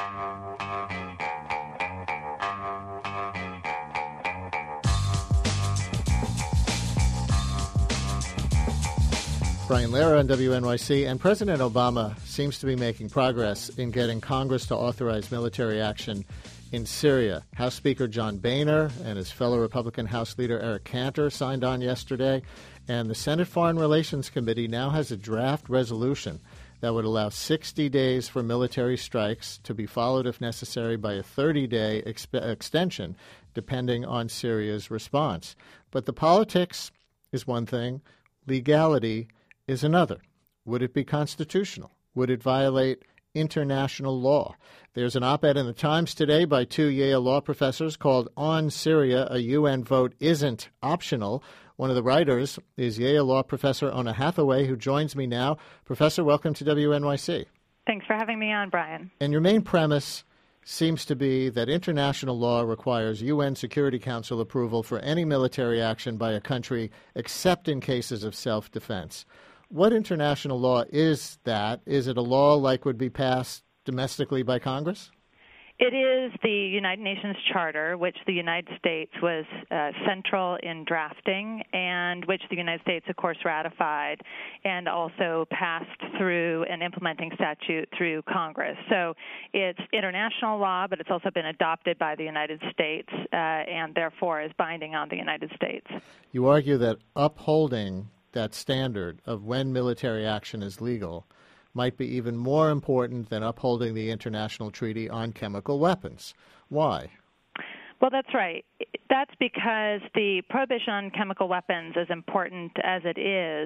Brian Lehrer on WNYC, and President Obama seems to be making progress in getting Congress to authorize military action in Syria. House Speaker John Boehner and his fellow Republican House Leader Eric Cantor signed on yesterday, and the Senate Foreign Relations Committee now has a draft resolution that would allow 60 days for military strikes to be followed, if necessary, by a 30-day extension, depending on Syria's response. But the politics is one thing, legality is another. Would it be constitutional? Would it violate international law? There's an op-ed in the Times today by two Yale law professors called On Syria, a UN Vote Isn't Optional. One of the writers is Yale law professor Oona Hathaway, who joins me now. Professor, welcome to WNYC. Thanks for having me on, Brian. And your main premise seems to be that international law requires UN Security Council approval for any military action by a country except in cases of self-defense. What international law is that? Is it a law like would be passed domestically by Congress? It is the United Nations Charter, which the United States was central in drafting, and which the United States, of course, ratified and also passed through an implementing statute through Congress. So it's international law, but it's also been adopted by the United States and therefore is binding on the United States. You argue that upholding that standard of when military action is legal might be even more important than upholding the International Treaty on Chemical Weapons. Why? Well, that's right. That's because the prohibition on chemical weapons, as important as it is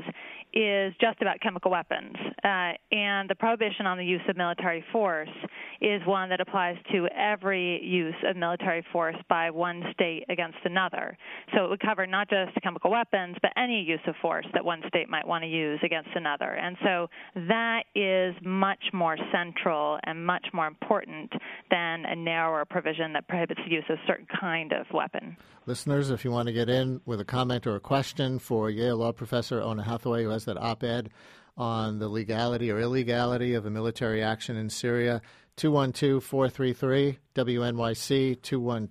just about chemical weapons. And the prohibition on the use of military force is one that applies to every use of military force by one state against another. So it would cover not just chemical weapons, but any use of force that one state might want to use against another. And so that is much more central and much more important than a narrower provision that prohibits the use of a certain kind of weapon. Listeners, if you want to get in with a comment or a question for Yale law professor Oona Hathaway, who has that op-ed on the legality or illegality of a military action in Syria, 212-433-WNYC,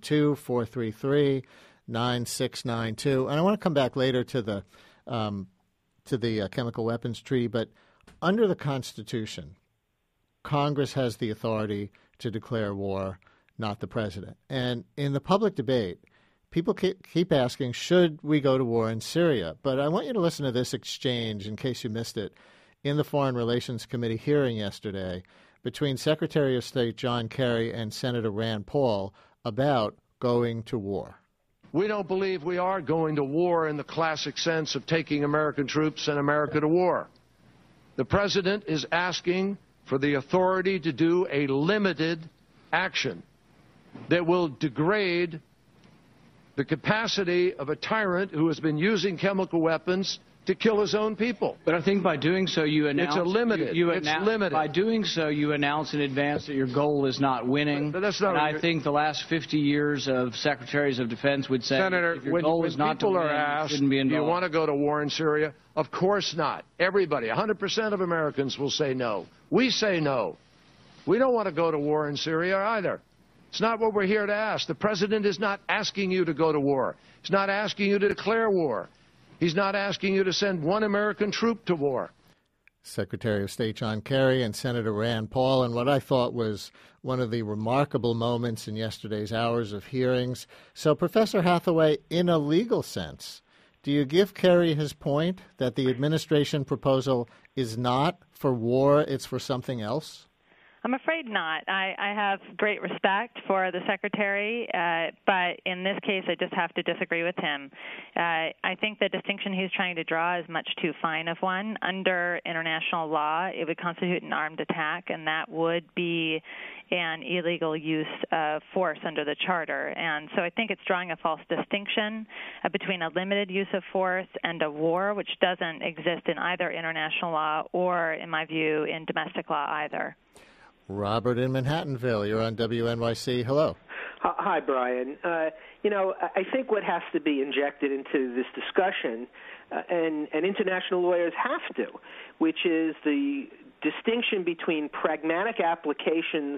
212-433-9692. And I want to come back later to the chemical weapons treaty, but under the Constitution, Congress has the authority to declare war, not the president. And in the public debate, people keep asking, should we go to war in Syria? But I want you to listen to this exchange, in case you missed it, in the Foreign Relations Committee hearing yesterday between Secretary of State John Kerry and Senator Rand Paul about going to war. We don't believe we are going to war in the classic sense of taking American troops and America to war. The president is asking for the authority to do a limited action that will degrade the capacity of a tyrant who has been using chemical weapons to kill his own people. But I think by doing so, you announce... It's a limited. It's limited. By doing so, you announce in advance that your goal is not winning. But that's not. And I think the last 50 years of secretaries of defense would say, Senator, if your goal is not to win, you shouldn't be involved. Do you want to go to war in Syria? Of course not. Everybody, 100% of Americans will say no. We say no. We don't want to go to war in Syria either. It's not what we're here to ask. The president is not asking you to go to war. He's not asking you to declare war. He's not asking you to send one American troop to war. Secretary of State John Kerry and Senator Rand Paul, and what I thought was one of the remarkable moments in yesterday's hours of hearings. So, Professor Hathaway, in a legal sense, do you give Kerry his point that the administration proposal is not for war, it's for something else? I'm afraid not. I have great respect for the Secretary, but in this case, I just have to disagree with him. I think the distinction he's trying to draw is much too fine of one. Under international law, it would constitute an armed attack, and that would be an illegal use of force under the Charter. And so I think it's drawing a false distinction between a limited use of force and a war, which doesn't exist in either international law or, in my view, in domestic law either. Robert in Manhattanville, you're on WNYC. Hello. Hi, Brian. I think what has to be injected into this discussion, and international lawyers have to, which is the distinction between pragmatic applications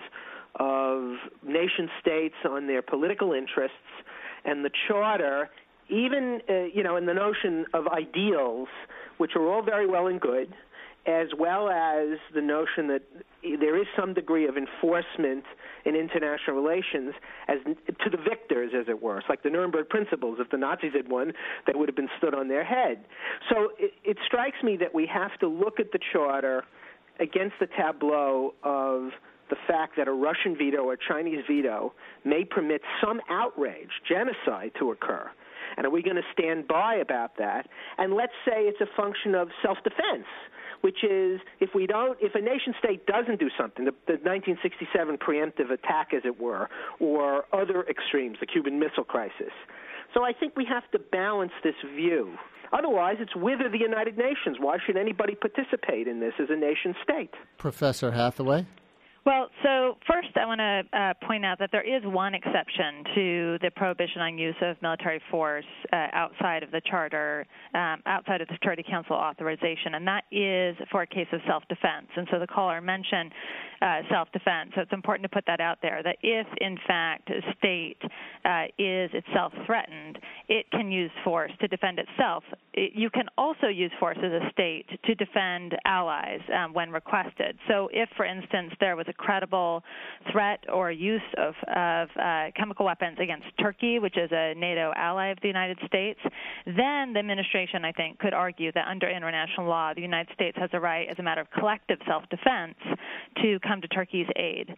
of nation-states on their political interests, and the Charter, even, in the notion of ideals, which are all very well and good, as well as the notion that there is some degree of enforcement in international relations as to the victors, as it were. It's like the Nuremberg Principles. If the Nazis had won, they would have been stood on their head. So it strikes me that we have to look at the Charter against the tableau of the fact that a Russian veto or a Chinese veto may permit some outrage, genocide, to occur. And are we going to stand by about that? And let's say it's a function of self-defense, which is if a nation-state doesn't do something, the 1967 preemptive attack, as it were, or other extremes, the Cuban Missile Crisis. So I think we have to balance this view. Otherwise, it's wither the United Nations. Why should anybody participate in this as a nation-state? Professor Hathaway? Well, so first I want to point out that there is one exception to the prohibition on use of military force outside of the Charter, outside of the Security Council authorization, and that is for a case of self-defense. And so the caller mentioned self-defense, so it's important to put that out there, that if, in fact, a state is itself threatened, it can use force to defend itself. You can also use force as a state to defend allies when requested. So if, for instance, there was a credible threat or use of chemical weapons against Turkey, which is a NATO ally of the United States, then the administration, I think, could argue that under international law, the United States has a right, as a matter of collective self-defense, to come to Turkey's aid.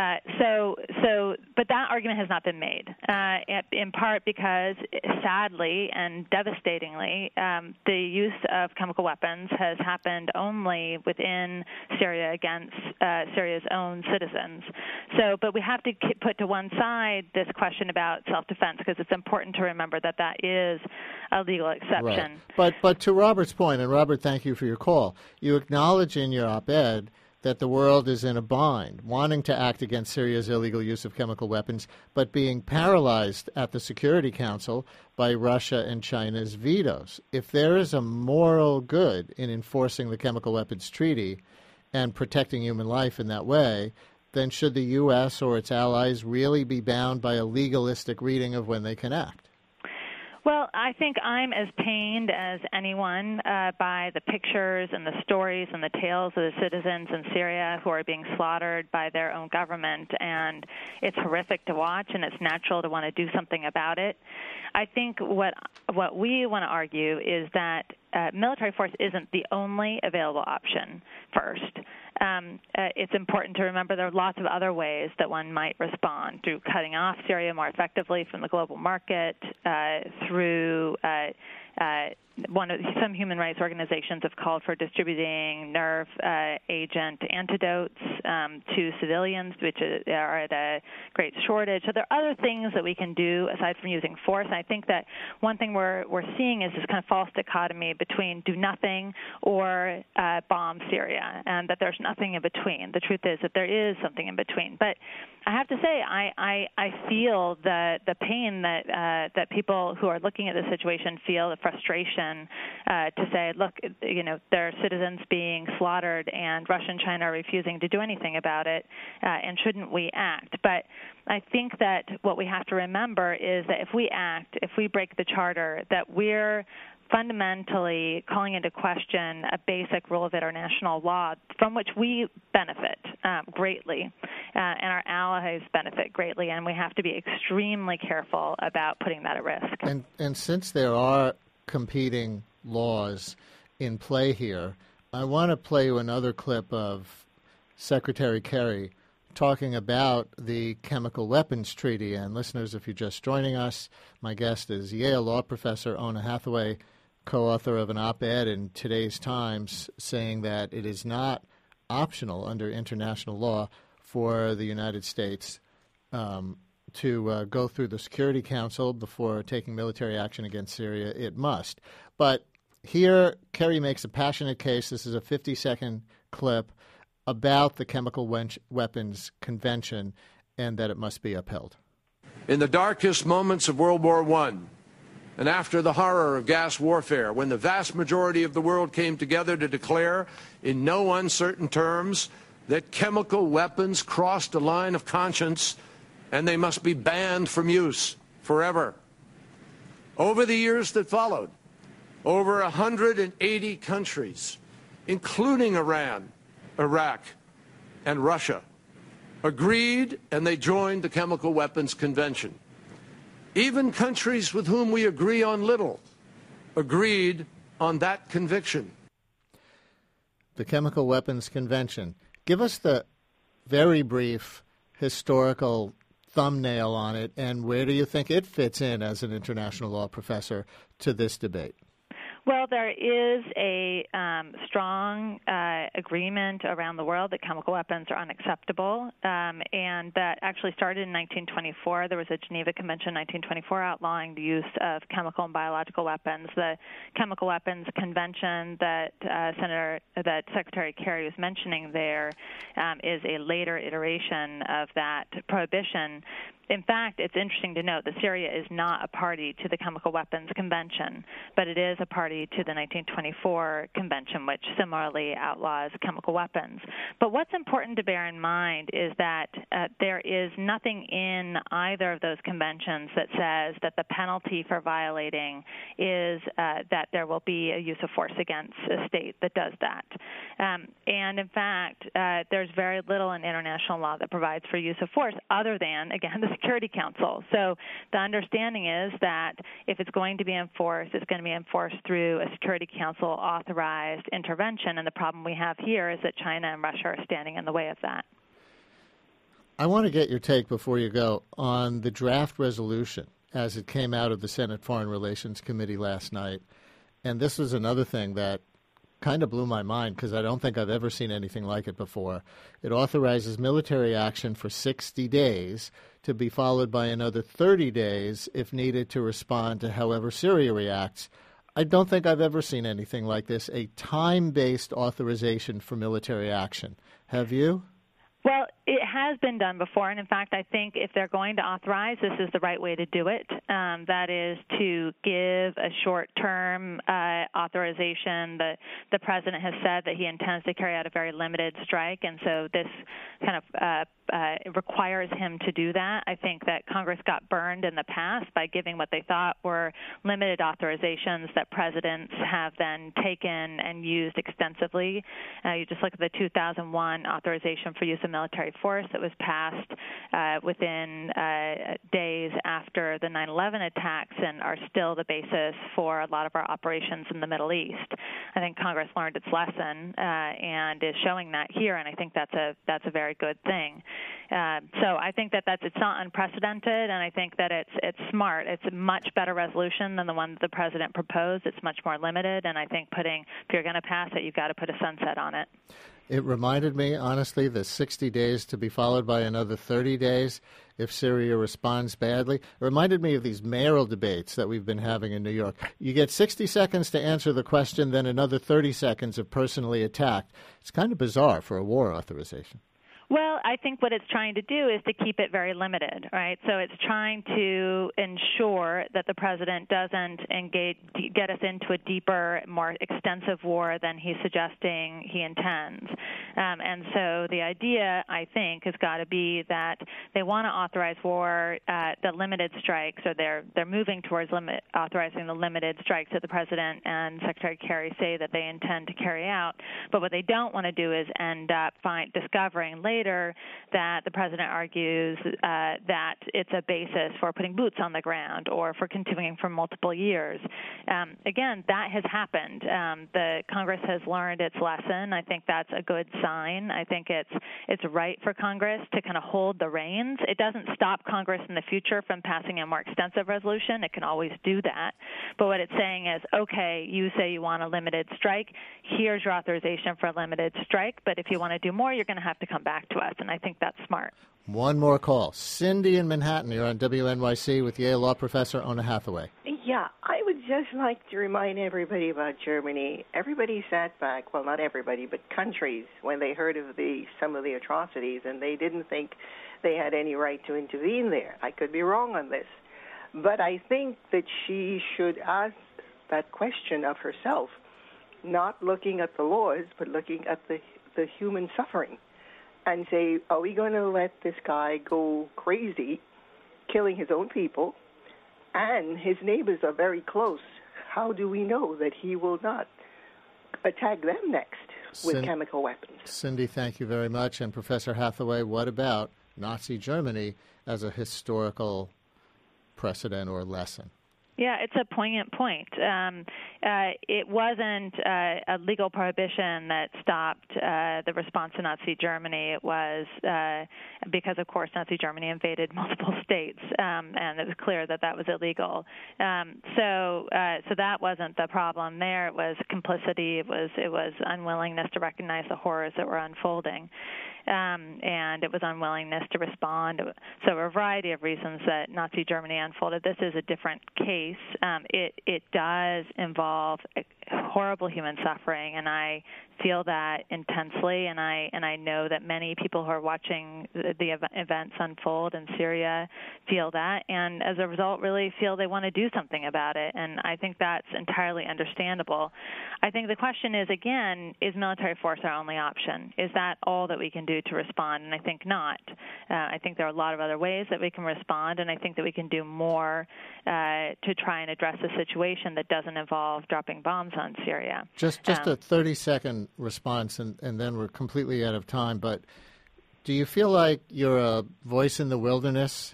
But that argument has not been made, in part because, sadly and devastatingly, the use of chemical weapons has happened only within Syria against Syria's own citizens. But we have to put to one side this question about self-defense because it's important to remember that that is a legal exception. Right. But to Robert's point, and Robert, thank you for your call, you acknowledge in your op-ed that the world is in a bind, wanting to act against Syria's illegal use of chemical weapons, but being paralyzed at the Security Council by Russia and China's vetoes. If there is a moral good in enforcing the Chemical Weapons Treaty and protecting human life in that way, then should the U.S. or its allies really be bound by a legalistic reading of when they can act? Well, I think I'm as pained as anyone by the pictures and the stories and the tales of the citizens in Syria who are being slaughtered by their own government, and it's horrific to watch, and it's natural to want to do something about it. I think what we want to argue is that military force isn't the only available option first. It's important to remember there are lots of other ways that one might respond, through cutting off Syria more effectively from the global market, through some human rights organizations have called for distributing nerve agent antidotes to civilians, which are at a great shortage. So there are other things that we can do aside from using force. And I think that one thing we're seeing is this kind of false dichotomy between do nothing or bomb Syria, and that there's nothing in between. The truth is that there is something in between. But I have to say, I feel the pain that people who are looking at the situation feel, the frustration to say, look, there are citizens being slaughtered, and Russia and China are refusing to do anything about it, and shouldn't we act? But I think that what we have to remember is that if we act, if we break the Charter, that we're fundamentally calling into question a basic rule of international law from which we benefit greatly, and our allies benefit greatly, and we have to be extremely careful about putting that at risk. And since there are competing laws in play here, I want to play you another clip of Secretary Kerry talking about the Chemical Weapons Treaty. And listeners, if you're just joining us, my guest is Yale law professor Oona Hathaway, co-author of an op-ed in today's Times saying that it is not optional under international law for the United States to go through the Security Council before taking military action against Syria. It must. But here, Kerry makes a passionate case. This is a 50-second clip about the Chemical Weapons Convention and that it must be upheld. In the darkest moments of World War I, and after the horror of gas warfare, when the vast majority of the world came together to declare in no uncertain terms that chemical weapons crossed a line of conscience and they must be banned from use forever. Over the years that followed, over 180 countries, including Iran, Iraq, and Russia, agreed and they joined the Chemical Weapons Convention. Even countries with whom we agree on little agreed on that conviction. The Chemical Weapons Convention. Give us the very brief historical thumbnail on it, and where do you think it fits in as an international law professor to this debate? Well, there is a strong agreement around the world that chemical weapons are unacceptable, and that actually started in 1924. There was a Geneva Convention in 1924 outlawing the use of chemical and biological weapons. The Chemical Weapons Convention that Secretary Kerry was mentioning there is a later iteration of that prohibition. In fact, it's interesting to note that Syria is not a party to the Chemical Weapons Convention, but it is a party to the 1924 Convention, which similarly outlaws chemical weapons. But what's important to bear in mind is that there is nothing in either of those conventions that says that the penalty for violating is that there will be a use of force against a state that does that. And in fact, there's very little in international law that provides for use of force other than, again, the Security Council. So the understanding is that if it's going to be enforced, it's going to be enforced through a Security Council authorized intervention. And the problem we have here is that China and Russia are standing in the way of that. I want to get your take before you go on the draft resolution as it came out of the Senate Foreign Relations Committee last night. And this was another thing that kind of blew my mind because I don't think I've ever seen anything like it before. It authorizes military action for 60 days to be followed by another 30 days if needed to respond to however Syria reacts. I don't think I've ever seen anything like this, a time-based authorization for military action. Have you? Well, it has been done before, and in fact, I think if they're going to authorize, this is the right way to do it. That is to give a short-term authorization. The president has said that he intends to carry out a very limited strike, and so this kind of requires him to do that. I think that Congress got burned in the past by giving what they thought were limited authorizations that presidents have then taken and used extensively. You just look at the 2001 authorization for use of military force that was passed within days after the 9/11 attacks and are still the basis for a lot of our operations in the Middle East. I think Congress learned its lesson and is showing that here, and I think that's a very good thing. So I think that it's not unprecedented, and I think that it's smart. It's a much better resolution than the one that the president proposed. It's much more limited, and I think if you're going to pass it, you've got to put a sunset on it. It reminded me, honestly, the 60 days to be followed by another 30 days if Syria responds badly. It reminded me of these mayoral debates that we've been having in New York. You get 60 seconds to answer the question, then another 30 seconds if personally attacked. It's kind of bizarre for a war authorization. Well, I think what it's trying to do is to keep it very limited, right? So it's trying to ensure that the president doesn't get us into a deeper, more extensive war than he's suggesting he intends. And so the idea, I think, has got to be that they want to authorize war, the limited strikes, or they're moving towards authorizing the limited strikes that the president and Secretary Kerry say that they intend to carry out. But what they don't want to do is end up discovering later that the president argues that it's a basis for putting boots on the ground or for continuing for multiple years. Again, that has happened. The Congress has learned its lesson. I think that's a good sign. I think it's right for Congress to kind of hold the reins. It doesn't stop Congress in the future from passing a more extensive resolution. It can always do that. But what it's saying is, okay, you say you want a limited strike. Here's your authorization for a limited strike. But if you want to do more, you're going to have to come back to us, and I think that's smart. One more call. Cindy in Manhattan, you're on WNYC with Yale Law Professor Oona Hathaway. Yeah, I would just like to remind everybody about Germany. Everybody sat back, well, not everybody, but countries, when they heard of some of the atrocities, and they didn't think they had any right to intervene there. I could be wrong on this. But I think that she should ask that question of herself, not looking at the laws, but looking at the human suffering and say, are we going to let this guy go crazy, killing his own people? And his neighbors are very close. How do we know that he will not attack them next with chemical weapons? Cindy, thank you very much. And Professor Hathaway, what about Nazi Germany as a historical precedent or lesson? Yeah, it's a poignant point. It wasn't a legal prohibition that stopped the response to Nazi Germany. It was because, of course, Nazi Germany invaded multiple states, and it was clear that that was illegal. So that wasn't the problem there. It was complicity. It was unwillingness to recognize the horrors that were unfolding. And it was unwillingness to respond. So a variety of reasons that Nazi Germany unfolded. This is a different case. It does involve horrible human suffering, and I feel that intensely, and I know that many people who are watching the events unfold in Syria feel that, and as a result really feel they want to do something about it, and I think that's entirely understandable. I think the question is, again, is military force our only option? Is that all that we can do to respond? And I think not. I think there are a lot of other ways that we can respond, and I think that we can do more to try and address a situation that doesn't involve dropping bombs on Syria. Just a 30-second response, and then we're completely out of time. But do you feel like you're a voice in the wilderness?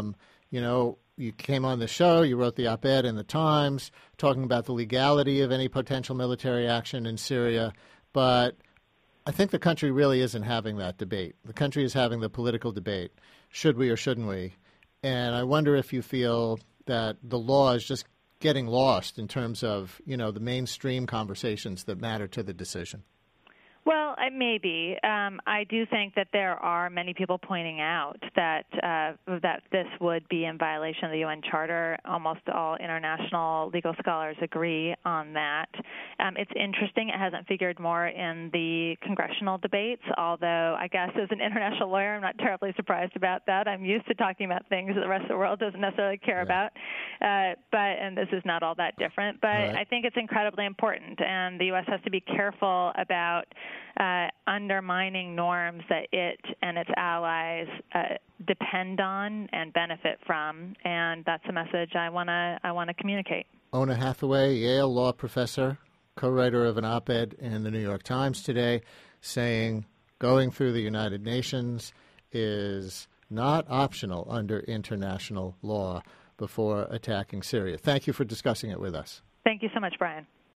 You came on the show, you wrote the op-ed in the Times talking about the legality of any potential military action in Syria, but I think the country really isn't having that debate. The country is having the political debate. Should we or shouldn't we? And I wonder if you feel that the law is just getting lost in terms of, the mainstream conversations that matter to the decision. Well, maybe. I do think that there are many people pointing out that this would be in violation of the UN Charter. Almost all international legal scholars agree on that. It's interesting. It hasn't figured more in the congressional debates, although I guess as an international lawyer, I'm not terribly surprised about that. I'm used to talking about things that the rest of the world doesn't necessarily care about. And this is not all that different. But right. I think it's incredibly important, and the U.S. has to be careful about undermining norms that it and its allies depend on and benefit from, and that's a message I want to communicate. Oona Hathaway, Yale law professor, co-writer of an op-ed in the New York Times today, saying going through the United Nations is not optional under international law before attacking Syria. Thank you for discussing it with us. Thank you so much, Brian.